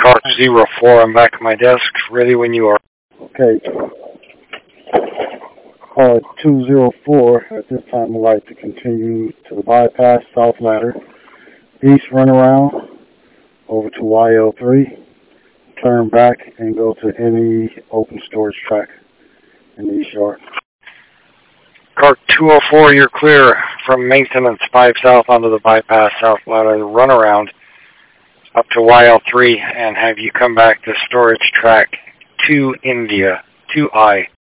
Car 04, I'm back at my desk, ready when you are. Okay. Car 204, at this time I'd like to continue to the bypass South Ladder, east runaround, over to YL3, turn back and go to any open storage track in the East Yard. Car 204, you're clear from maintenance 5 south onto the bypass South Ladder, runaround up to YL3, and have you come back to storage track 2 India, 2I.